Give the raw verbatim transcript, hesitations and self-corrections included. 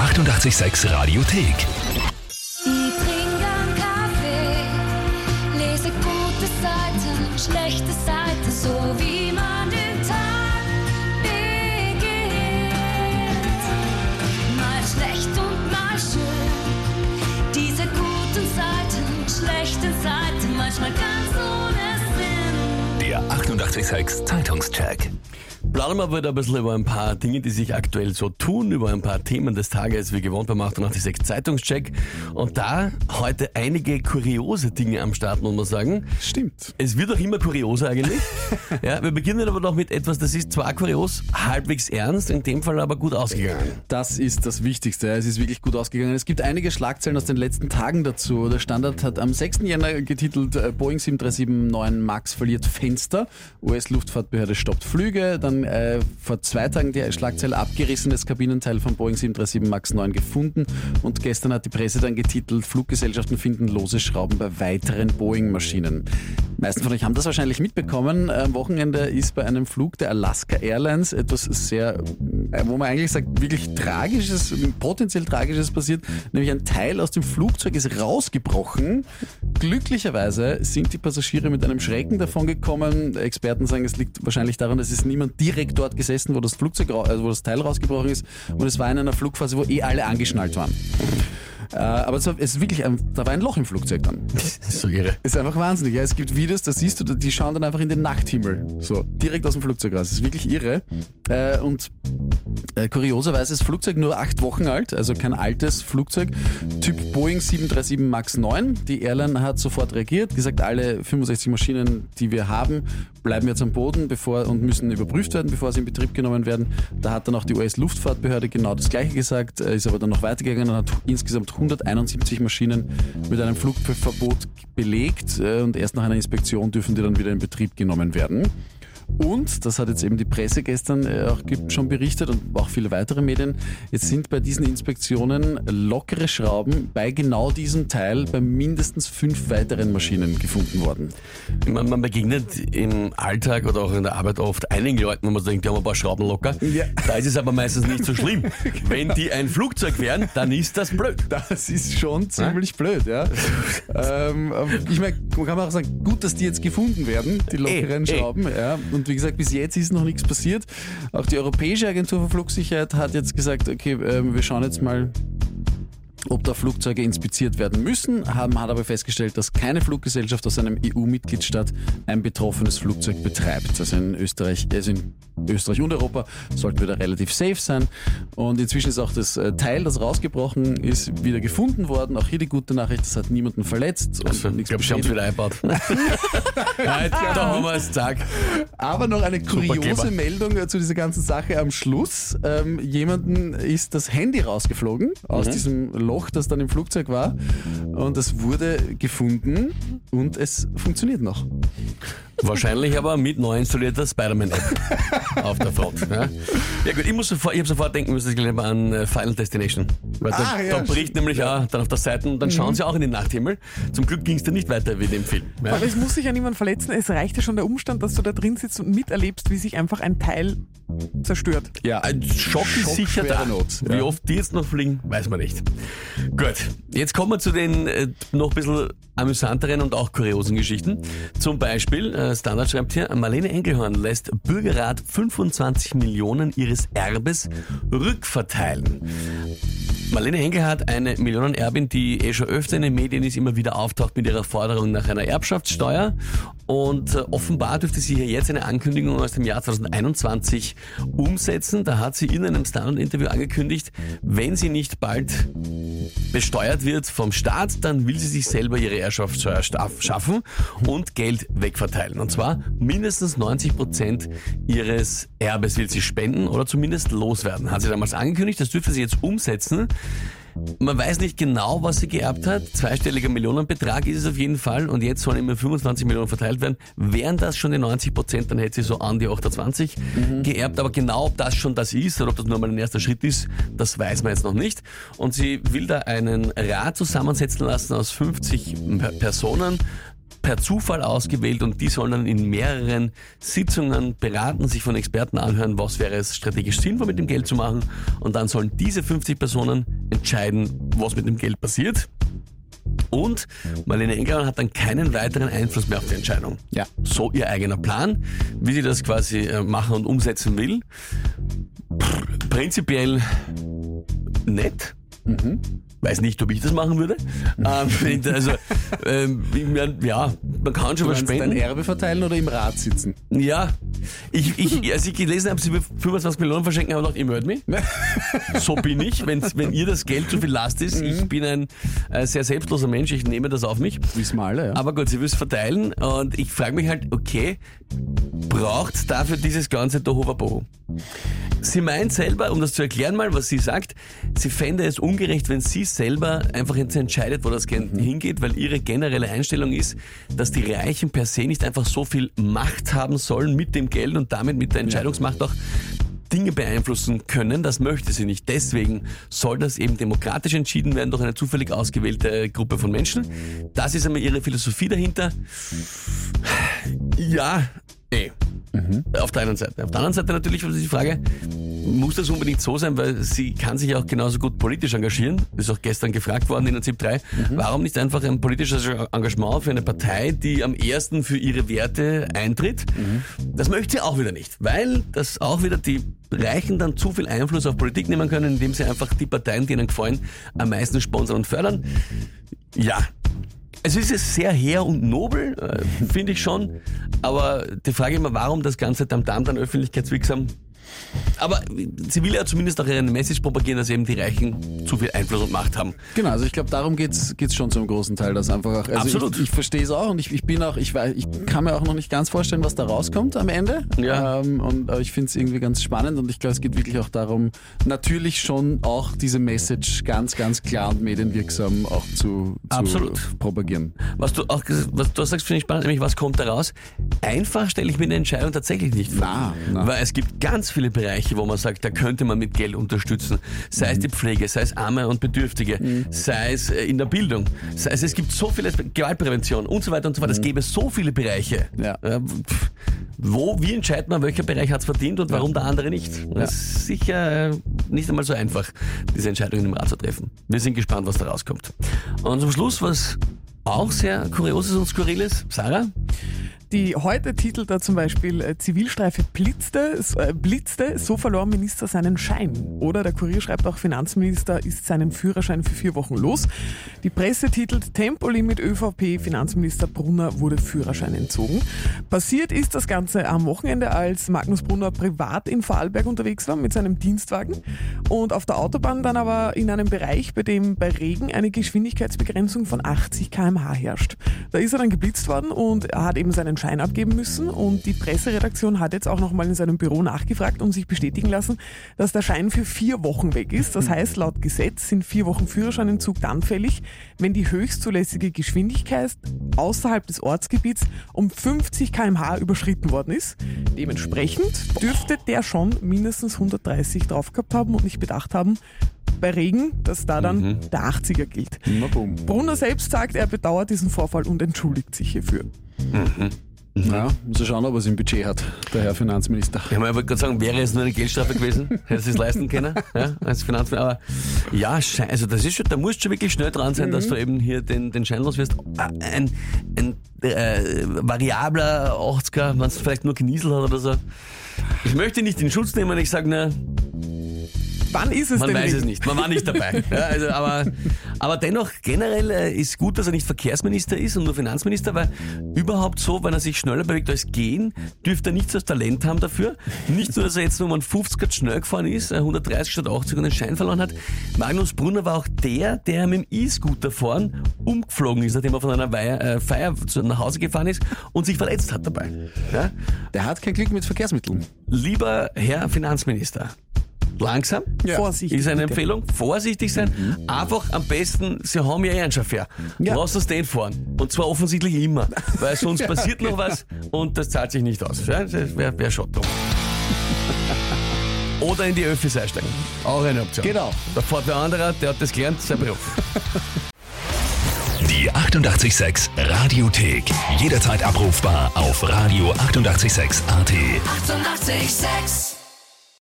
achtundachtzig Komma sechs Radiothek. Ich trinke einen Kaffee, lese gute Seiten, schlechte Seiten, so wie man den Tag beginnt. Mal schlecht und mal schön, diese guten Seiten, schlechten Seiten, manchmal ganz ohne Sinn. Der achtundachtzig Komma sechs Zeitungscheck. Plaudern wir wieder ein bisschen über ein paar Dinge, die sich aktuell so tun, über ein paar Themen des Tages, wie gewohnt beim achtundachtzig Komma sechs Zeitungscheck. Und da heute einige kuriose Dinge am Start, muss man sagen. Stimmt. Es wird auch immer kurioser eigentlich. Ja, wir beginnen aber noch mit etwas, das ist zwar kurios, halbwegs ernst, in dem Fall aber gut ausgegangen. Das ist das Wichtigste. Es ist wirklich gut ausgegangen. Es gibt einige Schlagzeilen aus den letzten Tagen dazu. Der Standard hat am sechsten Jänner getitelt, Boeing sieben drei sieben neun Max verliert Fenster, U S-Luftfahrtbehörde stoppt Flüge. Dann äh, vor zwei Tagen die Schlagzeile, abgerissenes Kabinenteil von Boeing sieben drei sieben Max neun gefunden. Und gestern hat die Presse dann getitelt, Fluggesellschaften finden lose Schrauben bei weiteren Boeing-Maschinen. Die meisten von euch haben das wahrscheinlich mitbekommen. Am Wochenende ist bei einem Flug der Alaska Airlines etwas sehr, wo man eigentlich sagt, wirklich Tragisches, potenziell Tragisches passiert. Nämlich ein Teil aus dem Flugzeug ist rausgebrochen. Glücklicherweise sind die Passagiere mit einem Schrecken davon gekommen. Experten sagen, es liegt wahrscheinlich daran, dass es niemand direkt dort gesessen, wo das Flugzeug, also wo das Teil rausgebrochen ist. Und es war in einer Flugphase, wo eh alle angeschnallt waren. Äh, aber es, war, es ist wirklich, ein, da war ein Loch im Flugzeug dann. Das ist so irre. Ist einfach wahnsinnig. Ja, es gibt Videos, da siehst du, die schauen dann einfach in den Nachthimmel. So, direkt aus dem Flugzeug raus. Das ist wirklich irre. Äh, und äh, kurioserweise ist das Flugzeug nur acht Wochen alt, also kein altes Flugzeug. Typ Boeing sieben drei sieben Max neun. Die Airline hat sofort reagiert, gesagt, alle fünfundsechzig Maschinen, die wir haben, bleiben jetzt am Boden bevor und müssen überprüft werden, bevor sie in Betrieb genommen werden. Da hat dann auch die U S-Luftfahrtbehörde genau das Gleiche gesagt, ist aber dann noch weitergegangen und hat insgesamt hunderteinundsiebzig Maschinen mit einem Flugverbot belegt und erst nach einer Inspektion dürfen die dann wieder in Betrieb genommen werden. Und, das hat jetzt eben die Presse gestern auch schon berichtet und auch viele weitere Medien, jetzt sind bei diesen Inspektionen lockere Schrauben bei genau diesem Teil bei mindestens fünf weiteren Maschinen gefunden worden. Man, man begegnet im Alltag oder auch in der Arbeit oft einigen Leuten, wo man denkt, die haben ein paar Schrauben locker. Ja. Da ist es aber meistens nicht so schlimm. Wenn die ein Flugzeug wären, dann ist das blöd. Das ist schon ziemlich ja? blöd, ja. ähm, ich meine, man kann auch sagen, gut, dass die jetzt gefunden werden, die lockeren ey, Schrauben, ey. ja. Und wie gesagt, bis jetzt ist noch nichts passiert. Auch die Europäische Agentur für Flugsicherheit hat jetzt gesagt, okay, wir schauen jetzt mal, ob da Flugzeuge inspiziert werden müssen, haben, hat aber festgestellt, dass keine Fluggesellschaft aus einem E U-Mitgliedstaat ein betroffenes Flugzeug betreibt. Also in Österreich, also in Österreich und Europa sollten wir da relativ safe sein. Und inzwischen ist auch das Teil, das rausgebrochen ist, wieder gefunden worden. Auch hier die gute Nachricht, das hat niemanden verletzt. Und also, ich glaube, sie haben es wieder eingebaut. Nein, da haben wir es, zack. Aber noch eine kuriose Meldung zu dieser ganzen Sache am Schluss. Ähm, jemanden ist das Handy rausgeflogen aus mhm. diesem Loch, das dann im Flugzeug war, und es wurde gefunden und es funktioniert noch. Wahrscheinlich aber mit neu installierter Spider-Man-App auf der Front. Ja, ja gut, ich muss sofort, ich habe sofort denken müssen, ich an Final Destination. Weil ah, da, ja, da bricht nämlich ja. auch dann auf der Seite und dann mhm. schauen sie auch in den Nachthimmel. Zum Glück ging es dann nicht weiter wie dem Film. Ja. Aber es muss sich ja niemand verletzen. Es reicht ja schon der Umstand, dass du da drin sitzt und miterlebst, wie sich einfach ein Teil zerstört. Ja, ein Schock, Schock ist sicher da. Not. Ja. Wie oft die jetzt noch fliegen, weiß man nicht. Gut, jetzt kommen wir zu den äh, noch ein bisschen amüsanteren und auch kuriosen Geschichten. Zum Beispiel, äh, Standard schreibt hier, Marlene Engelhorn lässt Bürgerrat fünfundzwanzig Millionen ihres Erbes rückverteilen. Marlene Engelhardt, eine Millionenerbin, die eh schon öfter in den Medien ist, immer wieder auftaucht mit ihrer Forderung nach einer Erbschaftssteuer. Und äh, offenbar dürfte sie hier jetzt eine Ankündigung aus dem Jahr zweitausendeinundzwanzig umsetzen. Da hat sie in einem Standard-Interview angekündigt, wenn sie nicht bald besteuert wird vom Staat, dann will sie sich selber ihre Erbschaftssteuer schaffen und Geld wegverteilen. Und zwar mindestens neunzig Prozent ihres Erbes will sie spenden oder zumindest loswerden. Hat sie damals angekündigt, das dürfte sie jetzt umsetzen. Man weiß nicht genau, was sie geerbt hat. Zweistelliger Millionenbetrag ist es auf jeden Fall. Und jetzt sollen immer fünfundzwanzig Millionen verteilt werden. Wären das schon die neunzig Prozent, dann hätte sie so an die achtundzwanzig mhm. geerbt. Aber genau, ob das schon das ist oder ob das nur mal ein erster Schritt ist, das weiß man jetzt noch nicht. Und sie will da einen Rat zusammensetzen lassen aus fünfzig Personen. per Zufall ausgewählt und die sollen dann in mehreren Sitzungen beraten, sich von Experten anhören, was wäre es strategisch sinnvoll mit dem Geld zu machen und dann sollen diese fünfzig Personen entscheiden, was mit dem Geld passiert. Und Marlene Engelmann hat dann keinen weiteren Einfluss mehr auf die Entscheidung. Ja. So ihr eigener Plan, wie sie das quasi machen und umsetzen will. Pff, prinzipiell nett. Mhm. Weiß nicht, ob ich das machen würde. ähm, also, ähm, ja, man kann schon du was spenden. Dein Erbe verteilen oder im Rat sitzen? Ja, ich, ich, als ich gelesen habe, sie will fünfundzwanzig Millionen verschenken, habe ich gedacht, ihr meldet mich. So bin ich, wenn, wenn ihr das Geld zu viel Last ist. Mhm. Ich bin ein äh, sehr selbstloser Mensch, ich nehme das auf mich. Wissen wir alle, ja. Aber gut, sie will es verteilen und ich frage mich halt, okay, braucht es dafür dieses ganze Tohuwabohu? Sie meint selber, um das zu erklären mal, was sie sagt, sie fände es ungerecht, wenn sie selber einfach jetzt entscheidet, wo das Geld hingeht, weil ihre generelle Einstellung ist, dass die Reichen per se nicht einfach so viel Macht haben sollen mit dem Geld und damit mit der Entscheidungsmacht auch Dinge beeinflussen können. Das möchte sie nicht. Deswegen soll das eben demokratisch entschieden werden durch eine zufällig ausgewählte Gruppe von Menschen. Das ist einmal ihre Philosophie dahinter. Ja, eh. Mhm. Auf der einen Seite. Auf der anderen Seite natürlich die Frage, muss das unbedingt so sein, weil sie kann sich auch genauso gut politisch engagieren. Ist auch gestern gefragt worden in der ZIP drei. Mhm. Warum nicht einfach ein politisches Engagement für eine Partei, die am ersten für ihre Werte eintritt? Mhm. Das möchte sie auch wieder nicht, weil das auch wieder die Reichen dann zu viel Einfluss auf Politik nehmen können, indem sie einfach die Parteien, die ihnen gefallen, am meisten sponsern und fördern. Ja. Es ist jetzt sehr hehr und nobel, äh, finde ich schon, aber die Frage immer, warum das ganze Tamtam dann öffentlichkeitswirksam. Aber sie will ja zumindest auch ihre Message propagieren, dass eben die Reichen zu viel Einfluss und Macht haben. Genau, also ich glaube, darum geht's geht's schon zum großen Teil, dass einfach auch. Also Absolut. Ich, ich verstehe es auch und ich, ich bin auch, ich weiß, ich kann mir auch noch nicht ganz vorstellen, was da rauskommt am Ende. Ja. Ähm, und aber ich finde es irgendwie ganz spannend und ich glaube, es geht wirklich auch darum, natürlich schon auch diese Message ganz, ganz klar und medienwirksam auch zu, zu Absolut. propagieren. Was du auch, was du sagst, finde ich spannend, nämlich was kommt da raus? Einfach stelle ich mir eine Entscheidung tatsächlich nicht vor. Na, na. Weil es gibt ganz viele Bereiche, wo man sagt, da könnte man mit Geld unterstützen. Sei es die Pflege, sei es Arme und Bedürftige, mhm. sei es in der Bildung, sei es, es gibt so viele, Gewaltprävention und so weiter und so fort. Mhm. Es gäbe so viele Bereiche. Ja. Wo, wie entscheidet man, welcher Bereich hat es verdient und warum ja. der andere nicht? Das ja. ist sicher nicht einmal so einfach, diese Entscheidungen im Rat zu treffen. Wir sind gespannt, was da rauskommt. Und zum Schluss, was auch sehr kurios ist und skurril ist, Sarah? Die heute titelt da zum Beispiel äh, Zivilstreife blitzte, äh, blitzte, so verlor Minister seinen Schein. Oder der Kurier schreibt auch, Finanzminister ist seinen Führerschein für vier Wochen los. Die Presse titelt Tempolimit ÖVP, Finanzminister Brunner wurde Führerschein entzogen. Passiert ist das Ganze am Wochenende, als Magnus Brunner privat in Vorarlberg unterwegs war mit seinem Dienstwagen und auf der Autobahn dann aber in einem Bereich, bei dem bei Regen eine Geschwindigkeitsbegrenzung von achtzig Kilometer pro Stunde herrscht. Da ist er dann geblitzt worden und er hat eben seinen Schein abgeben müssen und die Presseredaktion hat jetzt auch nochmal in seinem Büro nachgefragt und sich bestätigen lassen, dass der Schein für vier Wochen weg ist. Das heißt, laut Gesetz sind vier Wochen Führerscheinentzug dann fällig, wenn die höchstzulässige Geschwindigkeit außerhalb des Ortsgebiets um fünfzig Kilometer pro Stunde überschritten worden ist. Dementsprechend dürfte der schon mindestens hundertdreißig drauf gehabt haben und nicht bedacht haben, bei Regen, dass da dann mhm. der achtziger gilt. Brunner selbst sagt, er bedauert diesen Vorfall und entschuldigt sich hierfür. Mhm. Mhm. Ja, muss er schauen, ob er es im Budget hat, der Herr Finanzminister. Ja, ich wollte gerade sagen, wäre es nur eine Geldstrafe gewesen, hätte es sich leisten können, ja, als Finanzminister. Aber ja, also das ist schon, da musst du schon wirklich schnell dran sein, mhm. dass du eben hier den, den Schein los wirst. Ein, ein äh, variabler achtziger, wenn es vielleicht nur genieselt hat oder so. Ich möchte nicht in Schutz nehmen, ich sage nur, wann ist es man denn? Man weiß nicht? es nicht, man war nicht dabei. Ja, also, aber, aber dennoch, generell äh, ist gut, dass er nicht Verkehrsminister ist und nur Finanzminister, weil überhaupt so, wenn er sich schneller bewegt als gehen, dürfte er nicht so das Talent haben dafür. Nicht nur, dass er jetzt nur um einen fünfziger schnell gefahren ist, hundertdreißig statt achtzig und den Schein verloren hat. Magnus Brunner war auch der, der mit dem E-Scooter fahren umgeflogen ist, nachdem er von einer Weihe, äh, Feier nach Hause gefahren ist und sich verletzt hat dabei. Ja? Der hat kein Glück mit Verkehrsmitteln. Lieber Herr Finanzminister, langsam, ja. Vorsichtig. Ist eine Empfehlung. Vorsichtig sein. Mhm. Einfach am besten, Sie haben ja eh einen Chauffeur. Ja. Lass uns den fahren. Und zwar offensichtlich immer. Weil sonst passiert noch was und das zahlt sich nicht aus. Ja, das wäre wär schon drum. Oder in die Öffis einsteigen. Auch eine Option. Genau. Da fährt wer anderer, der hat das gelernt, sein Beruf. Die achtundachtzig Komma sechs Radiothek. Jederzeit abrufbar auf radio achtundachtzig Komma sechs A T. achtundachtzig Komma sechs